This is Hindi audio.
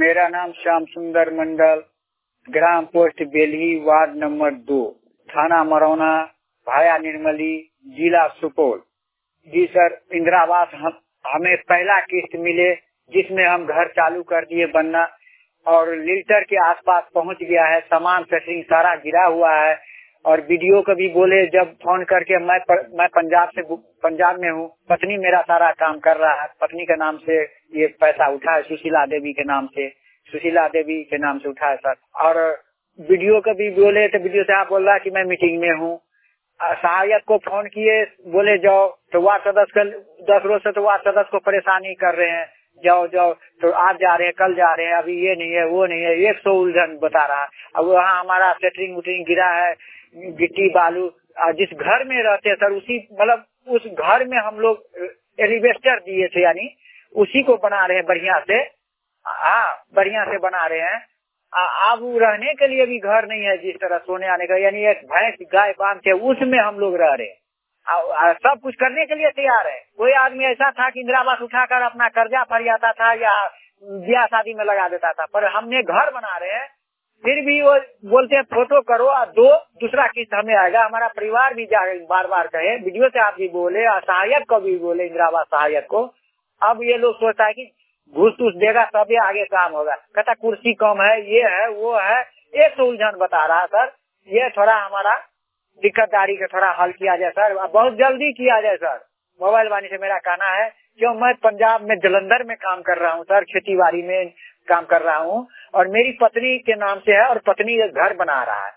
मेरा नाम श्याम सुंदर मंडल, ग्राम पोस्ट बेलही, वार्ड नंबर 2, थाना मरौना, भाया निर्मली, जिला सुपौल। जी सर, इंदिरा आवास हमें पहला किस्त मिले, जिसमें हम घर चालू कर दिए बनना और लीटर के आसपास पहुंच गया है। सामान सेटिंग सारा गिरा हुआ है और वीडियो कभी बोले जब फोन करके मैं पंजाब में हूँ। पत्नी मेरा सारा काम कर रहा है। पत्नी के नाम से ये पैसा उठा है, सुशीला देवी के नाम से उठा है सर। और वीडियो कभी बोले तो वीडियो से आप बोल रहा है कि मैं मीटिंग में हूँ। सहायक को फोन किए, बोले जाओ, तो वार्ड सदस्य 10 रोज से तो वार्ड सदस्य को परेशानी कर रहे हैं, जाओ तो आज जा रहे हैं, कल जा रहे हैं, अभी ये नहीं है वो नहीं है, 100 उलझन बता रहा है। अब वहाँ हमारा सेटरिंग उटरिंग गिरा है, गिट्टी बालू। जिस घर में रहते हैं सर, उसी मतलब उस घर में हम लोग एलिवेस्टर दिए थे, यानी उसी को बना रहे हैं बढ़िया से। हाँ, बढ़िया से बना रहे हैं। अब रहने के लिए भी घर नहीं है, जिस तरह सोने आने का, यानी एक भैंस गाय बांध के उसमें हम लोग रह रहे हैं। सब कुछ करने के लिए तैयार है। कोई आदमी ऐसा था कि इंदिरा आवास उठाकर अपना कर्जा फरियाता था या ब्याह शादी में लगा देता था, पर हमने घर बना रहे हैं। फिर भी वो बोलते हैं फोटो करो और दूसरा किस्त हमें आएगा। हमारा परिवार भी बार बार कहे, वीडियो से आप भी बोले और सहायक को भी बोले, इंदिरा आवास सहायक को। अब ये लोग सोचता है कि घूस देगा तभी आगे काम होगा। कहता कुर्सी कम है, ये है वो है, एक तो उलझन बता रहा सर। ये थोड़ा हमारा दिक्कतदारी का थोड़ा हल किया जाए सर, बहुत जल्दी किया जाए सर। मोबाइल वाणी से मेरा कहना है, क्यों मैं पंजाब में जलंधर में काम कर रहा हूँ सर, खेती बाड़ी में काम कर रहा हूँ और मेरी पत्नी के नाम से है और पत्नी घर बना रहा है।